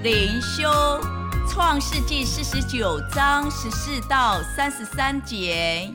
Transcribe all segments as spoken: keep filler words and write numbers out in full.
灵修，创世纪四十九章十四到三十三节。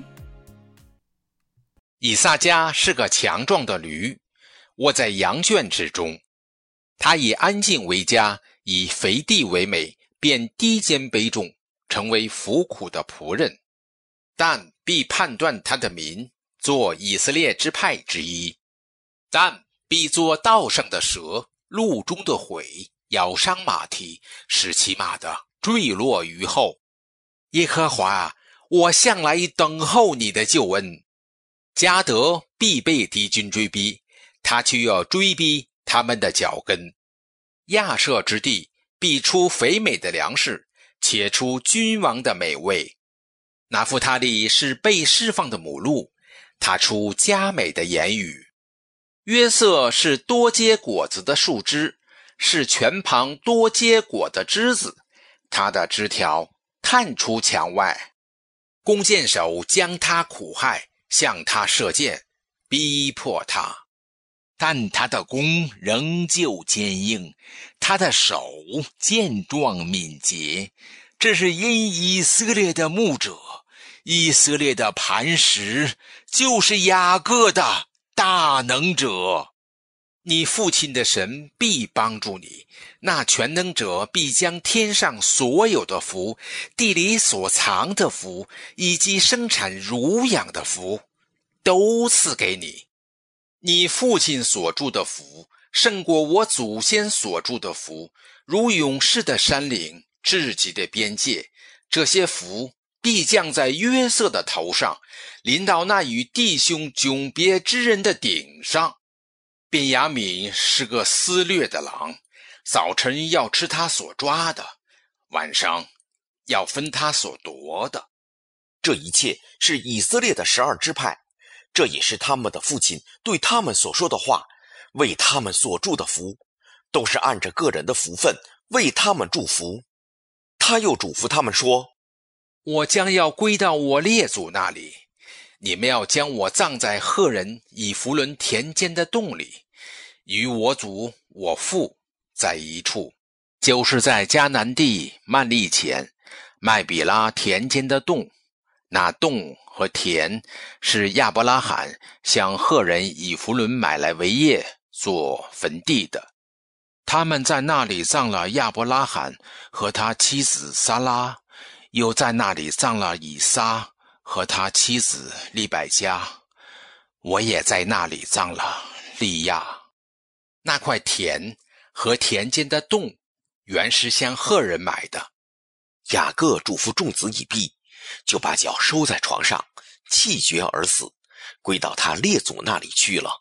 以撒迦是个强壮的驴，卧在羊圈之中。他以安静为家，以肥地为美，便低肩卑重，成为服苦的仆人。但必判断他的民，做以色列支派之一。但必作道上的蛇，路中的悔，咬伤马蹄，使其马的坠落于后。耶和华啊，我向来等候你的救恩。迦得必被敌军追逼，他却要追逼他们的脚跟。亚设之地必出肥美的粮食，且出君王的美味。拿弗他利是被释放的母鹿，他出佳美的言语。约瑟是多结果子的树枝，是泉旁多结果的枝子，他的枝条探出墙外。弓箭手将他苦害，向他射箭，逼迫他。但他的弓仍旧坚硬，他的手健壮敏捷。这是因以色列的牧者，以色列的磐石，就是雅各的大能者。你父亲的神必帮助你，那全能者必将天上所有的福，地里所藏的福，以及生产乳养的福，都赐给你。你父亲所住的福，胜过我祖先所住的福，如勇士的山岭，至极的边界。这些福必降在约瑟的头上，临到那与弟兄迥别之人的顶上。便雅悯是个撕掠的狼，早晨要吃他所抓的，晚上要分他所夺的。 这一切是以色列的十二支派，这也是他们的父亲对他们所说的话，为他们所祝的福，都是按着个人的福分为他们祝福。他又嘱咐他们说， 我将要归到我列祖那里，你们要将我葬在赫人以弗伦田间的洞里，与我祖我父在一处，就是在迦南地曼利前麦比拉田间的洞。那洞和田是亚伯拉罕向赫人以弗伦买来为业做坟地的。他们在那里葬了亚伯拉罕和他妻子撒拉，又在那里葬了以撒和他妻子利百加。我也在那里葬了利亚。那块田和田间的洞原是向赫人买的。 雅各嘱咐众子以毕，就把脚收在床上，气绝而死，归到他列祖那里去了。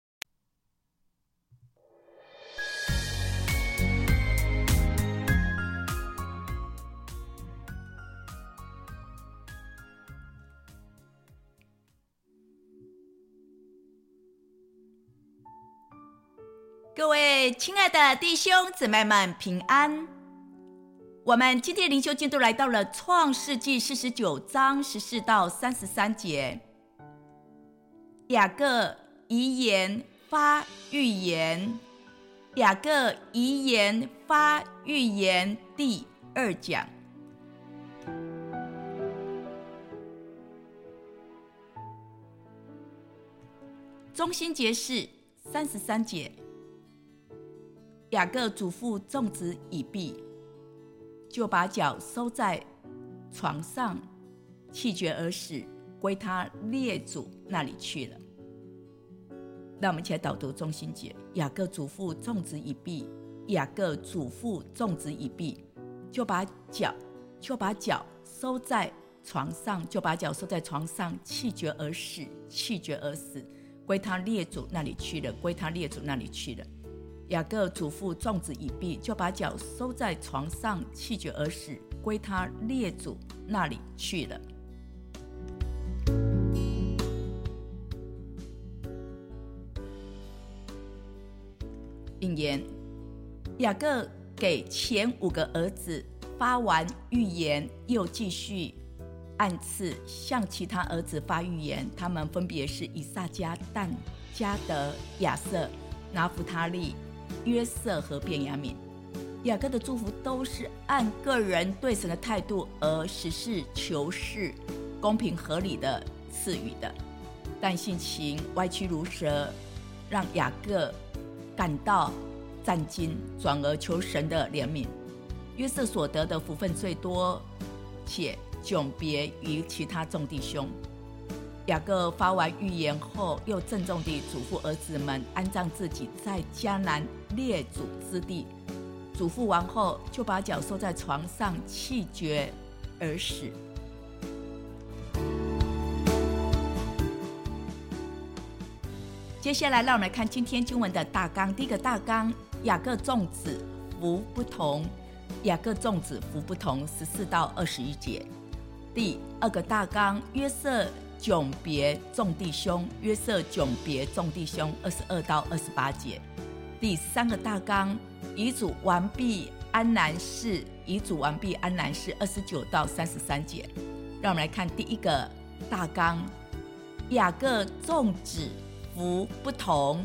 各位亲爱的弟兄姊妹们平安。我们今天灵修进度来到了创世纪四十九章十四到三十三节。雅各遗言发预言，雅各遗言发预言第二讲。中心节是三十三节。雅各嘱咐众子以毕，就把脚收在床上，气绝而死，归他列祖那里去了。让我们一起来导读中心节。雅各嘱咐众子以毕，雅各嘱咐众子以毕，就把脚就把脚收在床上，就把脚收在床上，气绝而死，气绝而死，归他列祖那里去了，归他列祖那里去了。雅各嘱咐众子以毕，就把脚收在床上，气绝而死，归他列祖那里去了。引言：雅各给前五个儿子发完预言，又继续按次向其他儿子发预言，他们分别是以撒迦、但、迦得、亚瑟、拿弗他利、约瑟和便雅悯。 雅各的祝福都是按个人对神的态度而实事求是、公平合理的赐予的，但性情歪曲如蛇，让雅各感到战惊，转而求神的怜悯。约瑟所得的福分最多，且迥别于其他众弟兄。雅各发完预言后，又郑重地嘱咐儿子们安葬自己在迦南列祖之地。嘱咐完后，就把脚收在床上，气绝而死。接下来，让我们来看今天经文的大纲。第一个大纲，雅各众子福不同。雅各众子福不同，十四到二十一节。第二个大纲，约瑟迥别众弟兄。约瑟迥别众弟兄，二十二到二十八节。第三个大纲，遗嘱完毕安南事。遗嘱完毕安南事，二十九到三十三节。让我们来看第一个大纲，雅各众子福不同。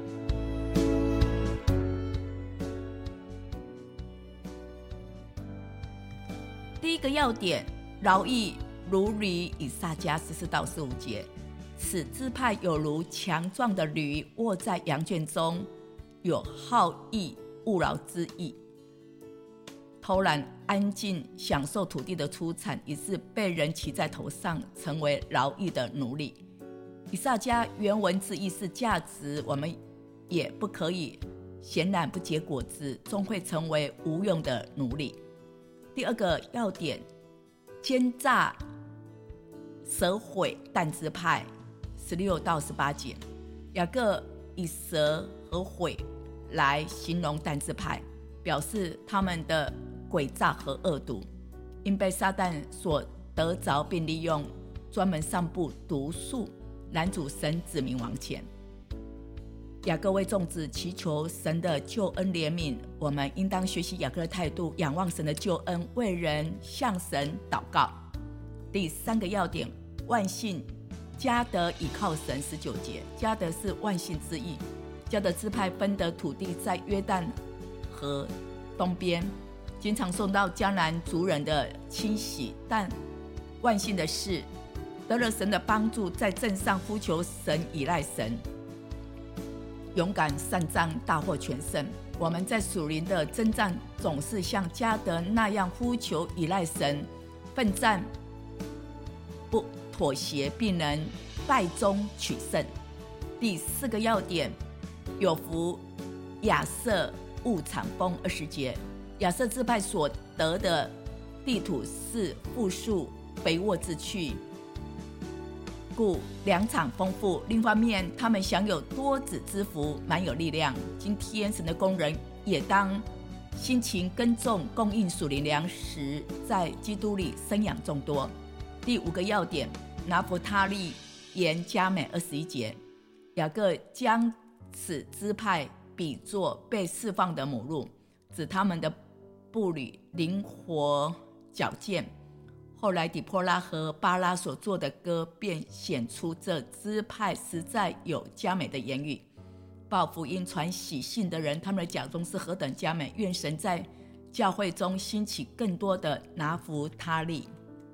第一个要点，劳役如驴以撒迦，十四到十五节。此支派有如强壮的驴，卧在羊圈中，有好逸恶劳之意，偷懒安静享受土地的出产，以致被人骑在头上，成为劳役的奴隶。以撒迦原文之意是价值，我们也不可以闲懒不结果子，终会成为无用的奴隶。第二个要点，奸诈蛇毁但支派，十六到十八节。雅各以蛇和毁来形容但支派，表示他们的诡诈和恶毒，因被撒旦所得着，并利用，专门散布毒素，拦阻神子民往前。雅各为众子祈求神的救恩怜悯，我们应当学习雅各的态度，仰望神的救恩，为人向神祷告。第三个要点，万姓迦得倚靠神，十九节。迦得是万姓之意，迦得支派分得土地在约旦河东边，经常受到迦南族人的侵袭，但万幸的是得了神的帮助，在阵上呼求神，依赖神，勇敢善战，大获全胜。我们在属灵的征战，总是像迦得那样呼求依赖神，奋战不妥协，并能败中取胜。第四个要点，有福亚瑟物产丰，二十节。亚瑟支派所得的地土是富庶肥沃之区，故粮场丰富。另一方面，他们享有多子之福，蛮有力量。今天神的工人也当辛勤耕种，供应属灵粮食，在基督里生养众多。第五个要点，拿弗他利沿迦美，二十一节。雅各将此支派比作被释放的母鹿，指他们的步履灵活矫健。后来底波拉和巴拉所做的歌便显出这支派实在有佳美的言语。报福音传喜信的人，他们的脚中是何等佳美！愿神在教会中兴起更多的拿弗他利。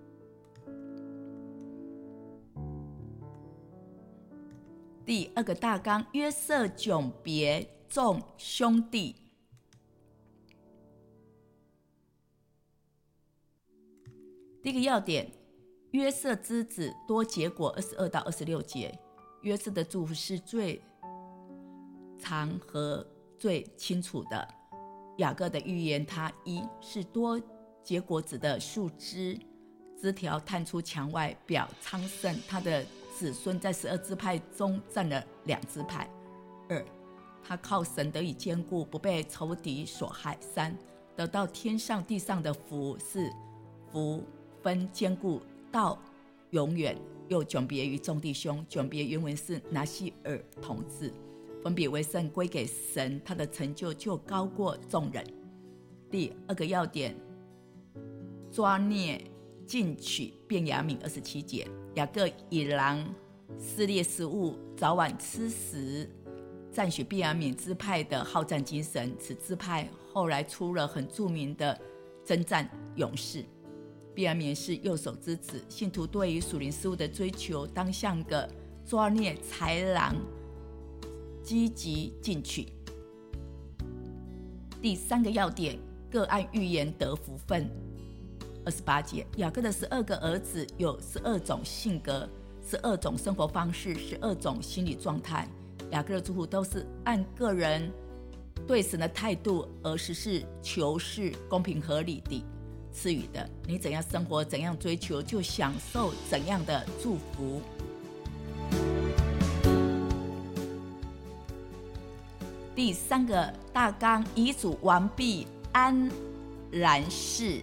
第二个大纲，约瑟迥别众兄弟。第一个要点，约瑟之子多结果，二十二到二十六节。约瑟的祝福是最长和最清楚的。雅各的预言，他一是多结果子的树枝，枝条探出墙外，表昌盛，他的子孙在十二支派中占了两支派。二，他靠神得以坚固，不被仇敌所害。三，得到天上地上的福，是福分坚固到永远，又迥别于众弟兄。迥别原文是拿西尔同治，分别为圣，归给神，他的成就就高过众人。第二个要点，抓捏进取便雅悯，二十七节。雅各以狼撕裂食物，早晚吃食， 赞许便雅悯支派的好战精神，此支派后来出了很著名的征战勇士。便雅悯是右手之子，信徒对于属灵事物的追求当像个抓猎豺狼，积极进取。第三个要点，各按预言得福分。二十八节，雅各的十二个儿子有十二种性格，十二种生活方式，十二种心理状态。雅各的祝福都是按个人对神的态度而实施求是公平合理地赐予的。你怎样生活，怎样追求，就享受怎样的祝福。第三个大纲，遗嘱完毕，安然释。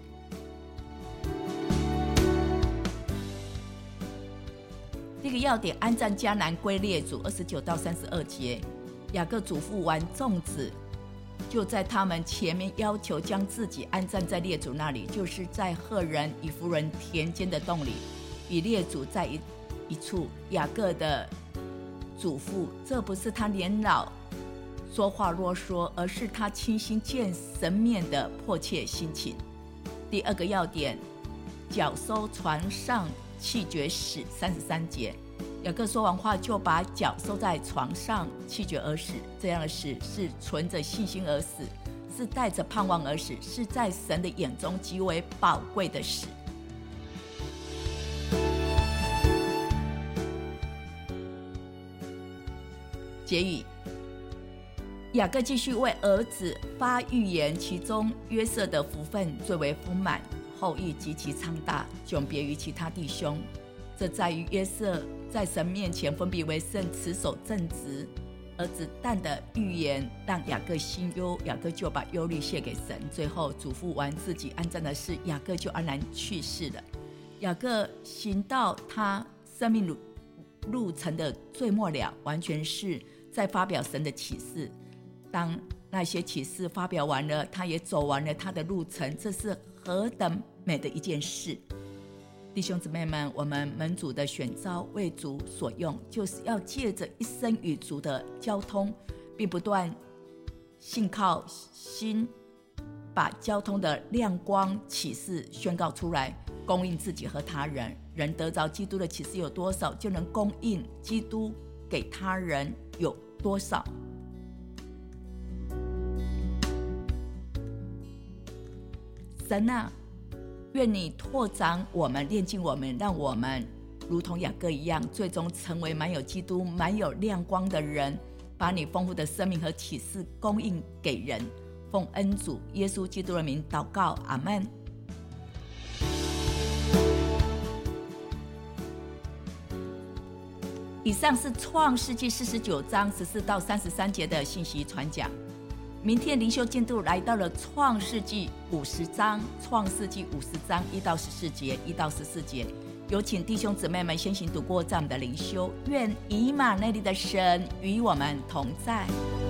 第一个要点，安葬迦南归列祖，二十九到三十二节。雅各嘱咐完众子，就在他们前面要求将自己安葬在列祖那里，就是在赫人以弗人田间的洞里，与列祖在 一, 一处。雅各的嘱咐，这不是他年老说话啰嗦，而是他倾心见神面的迫切心情。第二个要点，脚收船上气绝死，三十三节。雅各说完话就把脚收在床上，气绝而死。这样的死是存着信心而死，是带着盼望而死，是在神的眼中极为宝贵的死。结语，雅各继续为儿子发预言，其中约瑟的福分最为丰满，后裔极其昌大，迥别于其他弟兄。这在于约瑟在神面前分别为圣，持守正直。儿子但的预言让雅各心忧，雅各就把忧虑卸给神。最后嘱咐完自己安葬的事，雅各就安然去世了。雅各行到他生命 路, 路程的最末了，完全是在发表神的启示。当那些启示发表完了，他也走完了他的路程，这是何等美的一件事。弟兄姊妹们，我们门主的选召为主所用，就是要借着一生与主的交通，并不断信靠心，把交通的亮光启示宣告出来，供应自己和他人。人得着基督的启示有多少，就能供应基督给他人有多少。神啊，愿你拓展我们，炼净我们，让我们如同雅各一样，最终成为满有基督、满有亮光的人，把你丰富的生命和启示供应给人。奉恩主耶稣基督的名祷告，阿们。以上是创世纪四十九章十四到三十三节的信息传讲。明天灵修进度来到了创世纪五十章，创世纪五十章一到十四节，一到十四节，有请弟兄姊妹们先行读过这样的灵修。愿以马内利的神与我们同在。